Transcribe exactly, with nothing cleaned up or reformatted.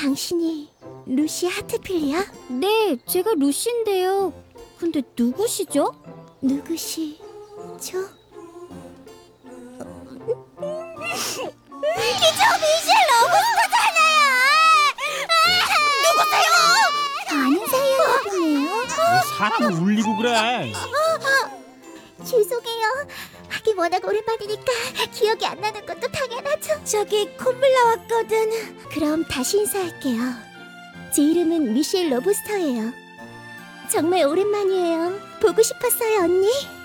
당신이 루시 하트필이야? 네, 제가 루시인데요. 근데 누구시죠? 누구시죠? 이게 저 미셸 러브스터잖아요! 누구세요? 아는 사이였나 보네요. 왜 사람을 울리고 그래? 죄송해요. 하긴 워낙 오랜만이니까 기억이 안 나는 것도 당연하죠. 저기 콧물 나왔거든. 그럼 다시 인사할게요. 제 이름은 미셸 로브스터예요. 정말 오랜만이에요. 보고 싶었어요, 언니.